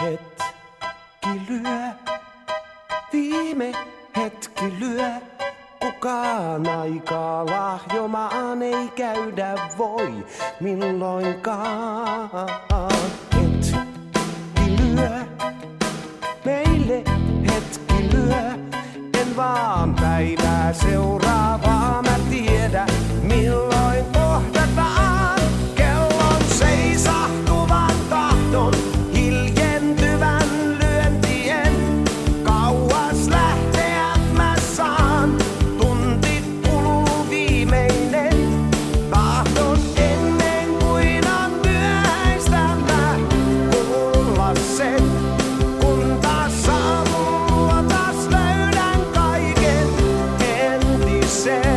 hetki lyö, viime hetki lyö. Kukaan aikaa lahjomaan ei käydä voi milloinkaan. Hetki lyö, meille hetki lyö. En vaan päivää seuraavaa mä tiedä milloin kohdataan. Kellon seisahtuvan tahdon hiljentyvän lyöntien. Kauas lähteä mä saan, tunti kuluu viimeinen. Tahdon ennen kuin on myöhäistä mä kuulla sen. Kun taas aamulla taas löydän kaiken entisen.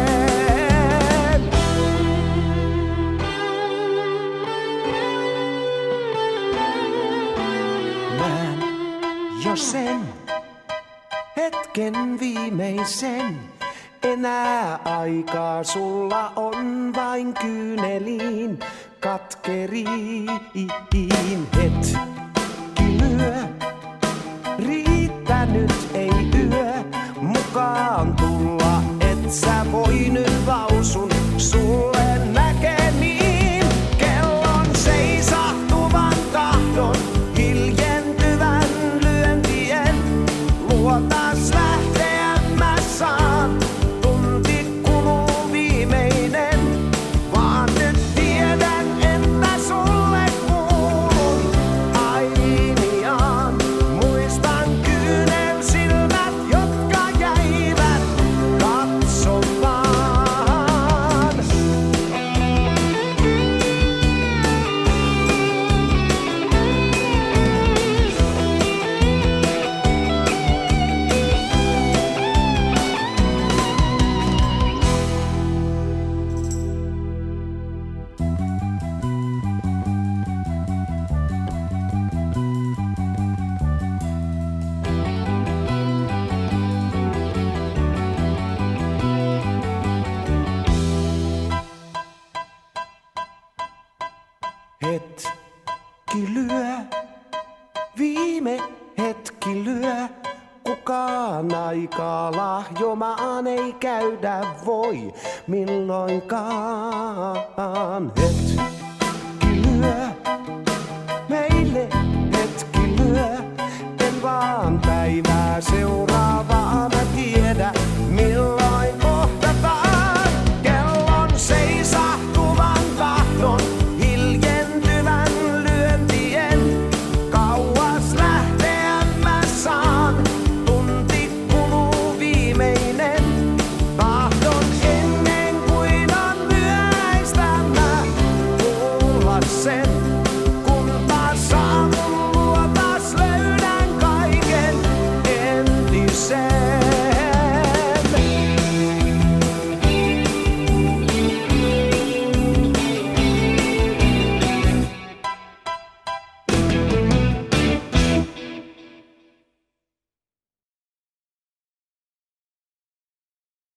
Näen jo sen hetken viimeisen. Enää aikaa sulla on vain kyyneliin katkeriin. Hetki lyö, riittänyt ei yö mukaan tulla. Et sä voi nyt lausun sulle näkemiin. Kellon seisahtuvan tahdon hiljentyvän lyöntien. Luotas lähteä mä saan, tunti kuluu viimeinen. Vaan nyt tiedän, että sulle kuulun ainiaan. Muistan kyynelsilmät, jotka jäivät katsomaan. Hetki lyö, viime hetki lyö. Kukaan aikaa lahjomaan ei käydä voi milloinkaan. Hetki